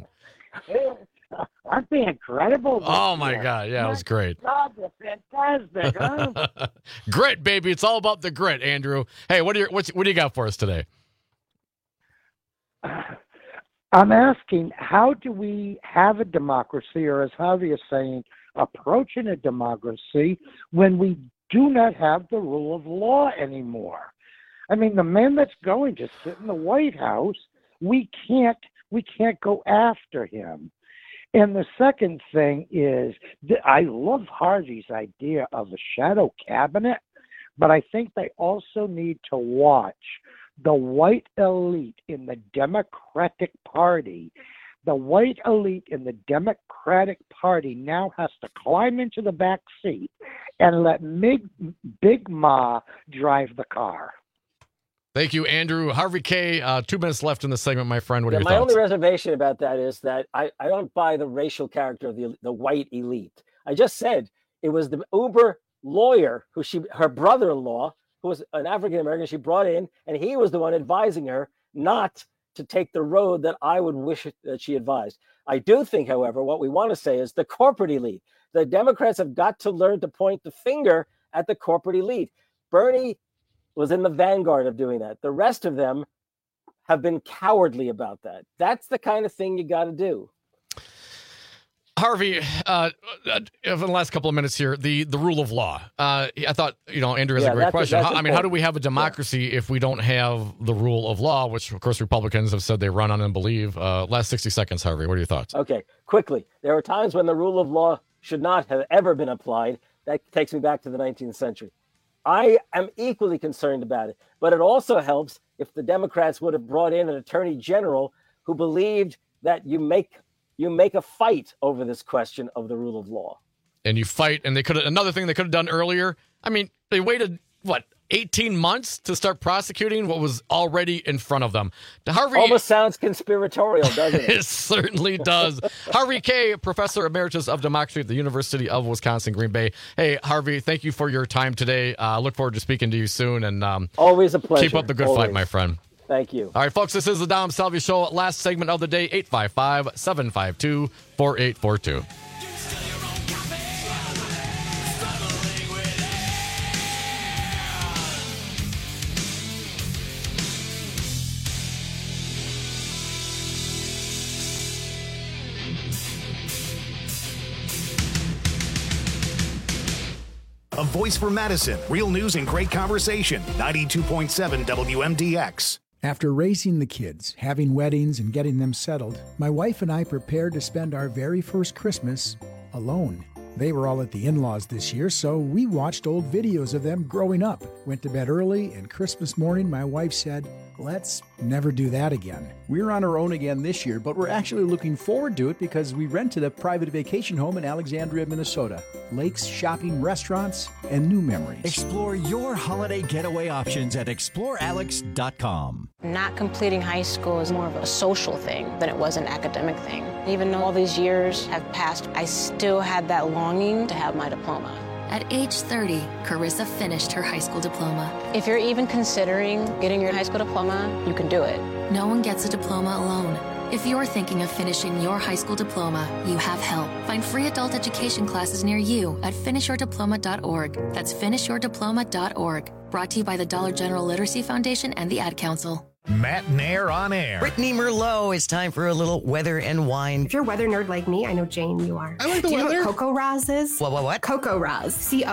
Aren't they incredible? Oh, my God. Yeah, it was great. God, they're fantastic, huh? Grit, baby. It's all about the grit, Andrew. Hey, what do you got for us today? I'm asking, how do we have a democracy, or as Harvey is saying, approaching a democracy, when we do not have the rule of law anymore? I mean, the man that's going to sit in the White House, we can't go after him. And the second thing is, I love Harvey's idea of a shadow cabinet, but I think they also need to watch the white elite in the Democratic Party. The white elite in the Democratic Party now has to climb into the back seat and let Big Ma drive the car. Thank you, Andrew. Harvey Kaye, 2 minutes left in the segment, my friend. What are your my thoughts? only reservation about that is that I don't buy the racial character of the white elite. I just said it was the Uber lawyer her brother-in-law, who was an African-American, she brought in, and he was the one advising her not to take the road that I would wish that she advised. I do think, however, what we want to say is the corporate elite. The Democrats have got to learn to point the finger at the corporate elite. Bernie was in the vanguard of doing that. The rest of them have been cowardly about that. That's the kind of thing you got to do. Harvey, in the last couple of minutes here, the rule of law. I thought, Andrew has a great question. How do we have a democracy if we don't have the rule of law, which, of course, Republicans have said they run on and believe? Last 60 seconds, Harvey. What are your thoughts? Okay, quickly. There are times when the rule of law should not have ever been applied. That takes me back to the 19th century. I am equally concerned about it, but it also helps if the Democrats would have brought in an attorney general who believed that you make a fight over this question of the rule of law. And you fight, and another thing they could have done earlier. I mean, they waited, 18 months to start prosecuting what was already in front of them. Harvey almost sounds conspiratorial, doesn't it? It certainly does. Harvey Kaye, Professor Emeritus of Democracy at the University of Wisconsin, Green Bay. Hey, Harvey, thank you for your time today. Look forward to speaking to you soon. And always a pleasure. Keep up the good fight, my friend. Thank you. All right, folks, this is the Dom Salvi Show. Last segment of the day, 855-752-4842. A voice for Madison. Real news and great conversation. 92.7 WMDX. After raising the kids, having weddings, and getting them settled, my wife and I prepared to spend our very first Christmas alone. They were all at the in-laws this year, so we watched old videos of them growing up, went to bed early, and Christmas morning my wife said, "Let's never do that again." We're on our own again this year, but we're actually looking forward to it because we rented a private vacation home in Alexandria, Minnesota. Lakes, shopping, restaurants, and new memories. Explore your holiday getaway options at explorealex.com. Not completing high school is more of a social thing than it was an academic thing. Even though all these years have passed, I still had that longing to have my diploma. At age 30, Carissa finished her high school diploma. If you're even considering getting your high school diploma, you can do it. No one gets a diploma alone. If you're thinking of finishing your high school diploma, you have help. Find free adult education classes near you at finishyourdiploma.org. That's finishyourdiploma.org. Brought to you by the Dollar General Literacy Foundation and the Ad Council. Matt Nair on air. Brittany Merlot, it's time for a little weather and wine. If you're a weather nerd like me, I know, Jane, you are. I like the Do you weather. know what Coco Raz is? What? Coco Raz.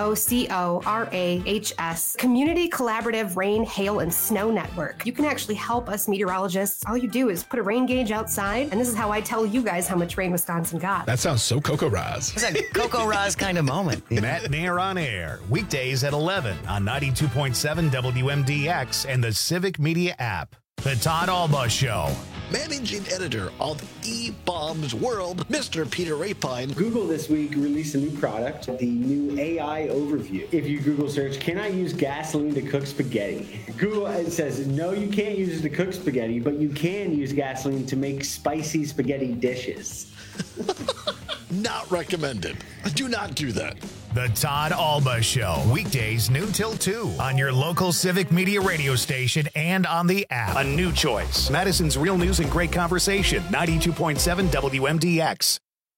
COCORAHS. Community Collaborative Rain, Hail, and Snow Network. You can actually help us meteorologists. All you do is put a rain gauge outside, and this is how I tell you guys how much rain Wisconsin got. That sounds so Coco Raz. It's a Coco Raz kind of moment. Matt Nair on air. Weekdays at 11 on 92.7 WMDX and the Civic Media app. The Todd Alba Show. Managing editor of eBaum's World, Mr. Peter Rapine. Google this week released a new product, the new AI Overview. If you Google search, "Can I use gasoline to cook spaghetti?" Google says, no, you can't use it to cook spaghetti, but you can use gasoline to make spicy spaghetti dishes. Not recommended. Do not do that. The Todd Alba Show. Weekdays noon till 2 on your local Civic Media radio station and on the app. A new choice. Madison's real news and great conversation. 92.7 WMDX.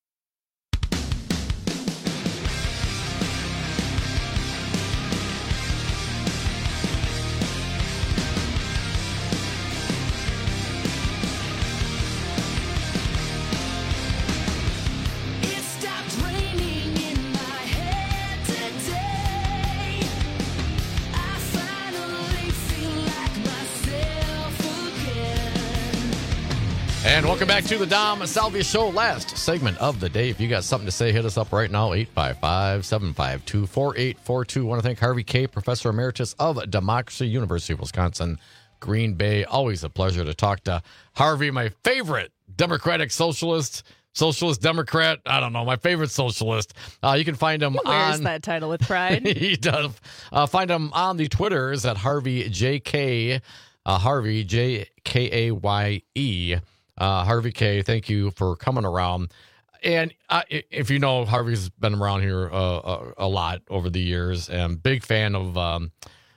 And welcome back to the Dom Salvia Show. Last segment of the day. If you got something to say, hit us up right now, 855-752-4842. Want to thank Harvey Kaye, Professor Emeritus of Democracy, University of Wisconsin, Green Bay. Always a pleasure to talk to Harvey, my favorite Democratic socialist Democrat. I don't know, my favorite socialist. You can find him He wears that title with pride. He does. Find him on the Twitters at Harvey JK, Harvey JKAYE. Harvey Kaye, thank you for coming around. And if you know, Harvey's been around here a lot over the years, and big fan of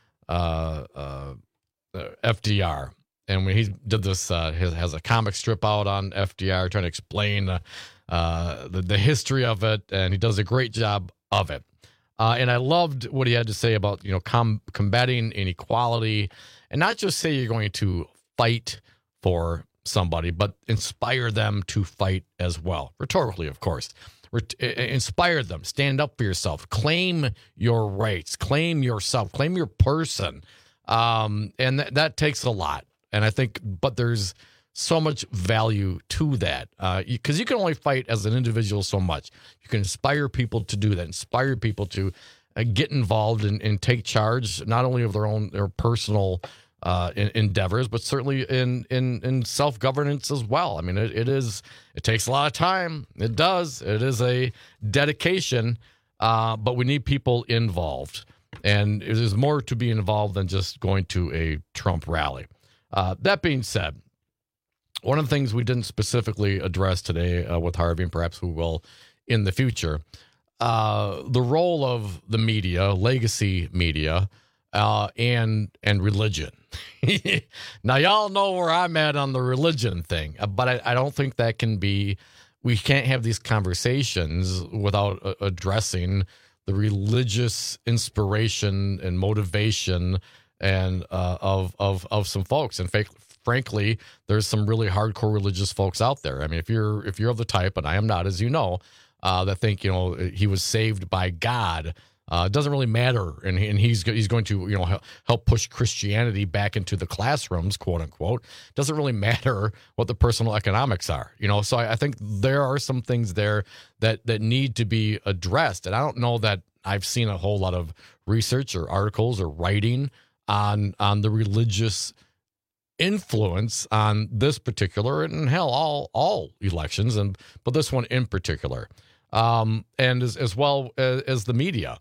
FDR. And when he did this, has a comic strip out on FDR trying to explain the history of it, and he does a great job of it. And I loved what he had to say about combating inequality, and not just say you're going to fight for somebody, but inspire them to fight as well. Rhetorically, of course. Inspire them. Stand up for yourself. Claim your rights. Claim yourself. Claim your person. And that takes a lot. And I think, but there's so much value to that. Because you can only fight as an individual so much. You can inspire people to do that. Inspire people to get involved and take charge, not only of their personal endeavors, but certainly in self-governance as well. I mean, it takes a lot of time. It does. It is a dedication, but we need people involved. And it is more to be involved than just going to a Trump rally. That being said, one of the things we didn't specifically address today with Harvey, and perhaps we will in the future, the role of the media, legacy media, and religion. Now, y'all know where I'm at on the religion thing, but I don't think that can be, we can't have these conversations without addressing the religious inspiration and motivation and of some folks. And frankly, there's some really hardcore religious folks out there. I mean, if you're of the type, and I am not, as you know, that think, he was saved by God, It doesn't really matter, and he's going to help push Christianity back into the classrooms, quote unquote. Doesn't really matter what the personal economics are, So I think there are some things there that need to be addressed, and I don't know that I've seen a whole lot of research or articles or writing on the religious influence on this particular, and hell, all elections, but this one in particular, and as well as the media.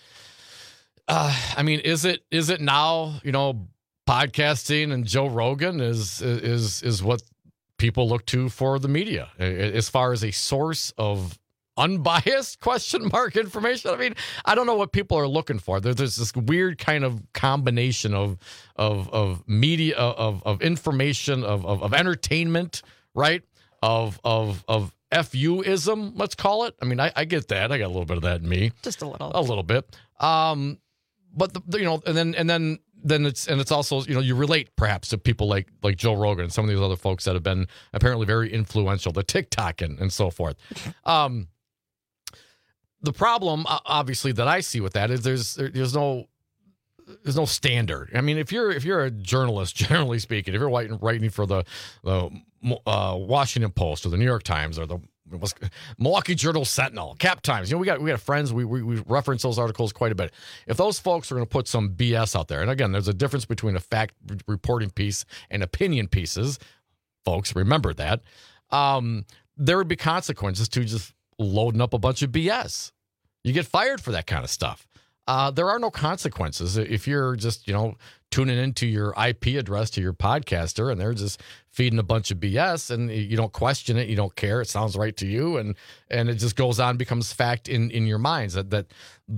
Is it now, podcasting and Joe Rogan is what people look to for the media as far as a source of unbiased ? Information. I don't know what people are looking for. There's this weird kind of combination of media, of information, of entertainment, right? Of FU-ism, let's call it. I get that. I got a little bit of that in me. Just a little bit. But then it's also, you relate perhaps to people like Joe Rogan and some of these other folks that have been apparently very influential, the TikTok and so forth. The problem, obviously, that I see with that is there's no standard. If you're a journalist, generally speaking, if you're writing for the Washington Post or the New York Times or the Milwaukee Journal Sentinel, Cap Times, we got friends, we reference those articles quite a bit. If those folks are going to put some BS out there, and again, there's a difference between a fact reporting piece and opinion pieces, folks, remember that, there would be consequences to just loading up a bunch of BS. You get fired for that kind of stuff. There are no consequences if you're just, tuning into your IP address to your podcaster and they're just feeding a bunch of BS and you don't question it, you don't care, it sounds right to you, and it just goes on, becomes fact in your minds. That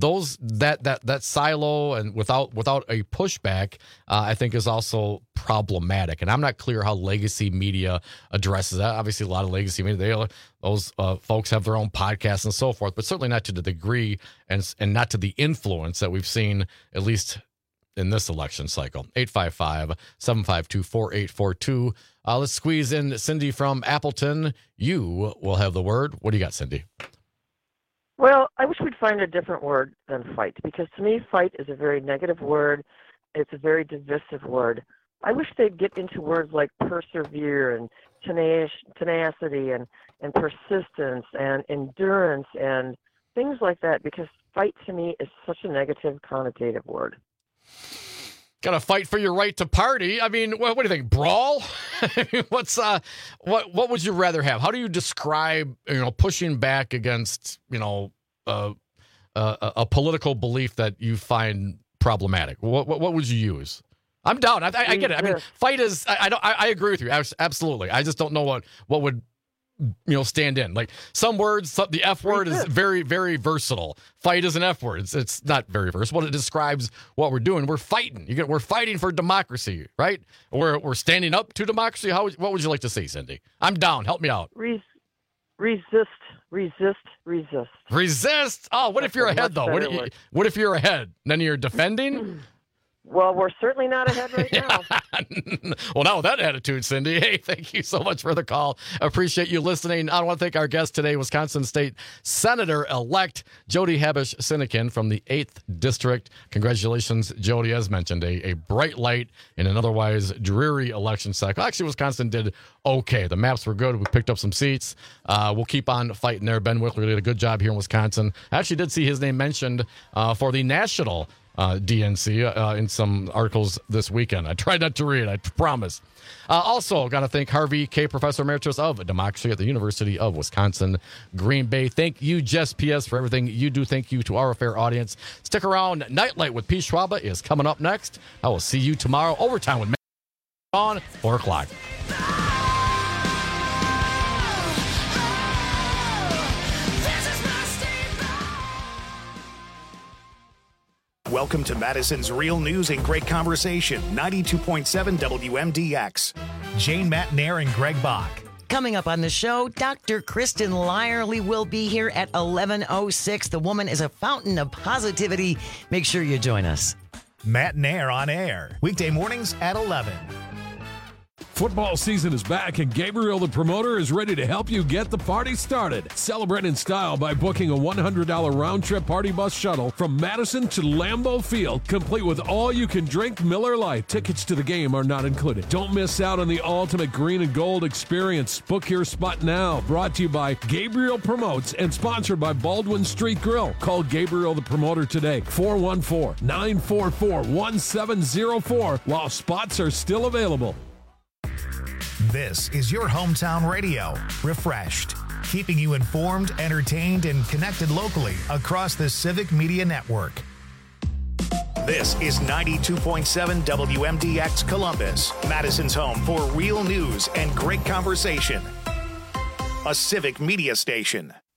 silo and without a pushback, I think is also problematic. And I'm not clear how legacy media addresses that. Obviously, a lot of legacy media, those folks have their own podcasts and so forth, but certainly not to the degree and not to the influence that we've seen, at least in this election cycle. 855-752-4842. Let's squeeze in Cindy from Appleton. You will have the word. What do you got, Cindy? Well, I wish we'd find a different word than fight, because to me, fight is a very negative word. It's a very divisive word. I wish they'd get into words like persevere and tenacity and persistence and endurance and things like that, because fight to me is such a negative connotative word. Got to fight for your right to party. What do you think? Brawl? What would you rather have? How do you describe, pushing back against, a political belief that you find problematic? What would you use? I'm down. I get it. Fight is. I agree with you. Absolutely. I just don't know what would stand in. Like some words, the F word is very, very versatile. Fight is an F word. It's not very versatile. It describes what we're doing. We're fighting. We're fighting for democracy, right? We're standing up to democracy. What would you like to see, Cindy? I'm down. Help me out. Resist. Oh, what if you're ahead, though? What if you're ahead? Then you're defending? Well, we're certainly not ahead right now. Well, not with that attitude, Cindy. Hey, thank you so much for the call. Appreciate you listening. I want to thank our guest today, Wisconsin State Senator-elect Jody Habush-Sinykin from the 8th District. Congratulations, Jody. As mentioned, a bright light in an otherwise dreary election cycle. Actually, Wisconsin did okay. The maps were good. We picked up some seats. We'll keep on fighting there. Ben Wickler did a good job here in Wisconsin. I actually did see his name mentioned for the national DNC in some articles this weekend. I tried not to read, I promise. Also, got to thank Harvey K., Professor Emeritus of Democracy at the University of Wisconsin, Green Bay. Thank you, Jess P.S., for everything you do. Thank you to our fair audience. Stick around. Nightlight with Pete Schwaba is coming up next. I will see you tomorrow. Overtime with Matt on 4 o'clock. Welcome to Madison's Real News and Great Conversation, 92.7 WMDX. Jane Matnair and Greg Bach. Coming up on the show, Dr. Kristen Lyerly will be here at 11:06. The woman is a fountain of positivity. Make sure you join us. Matt Nair on air, weekday mornings at 11. Football season is back, and Gabriel the Promoter is ready to help you get the party started. Celebrate in style by booking a $100 round-trip party bus shuttle from Madison to Lambeau Field, complete with all-you-can-drink Miller Lite. Tickets to the game are not included. Don't miss out on the ultimate green and gold experience. Book your spot now. Brought to you by Gabriel Promotes and sponsored by Baldwin Street Grill. Call Gabriel the Promoter today, 414-944-1704, while spots are still available. This is your hometown radio, Refreshed, keeping you informed, entertained, and connected locally across the Civic Media Network. This is 92.7 WMDX Columbus, Madison's home for real news and great conversation. A Civic Media station.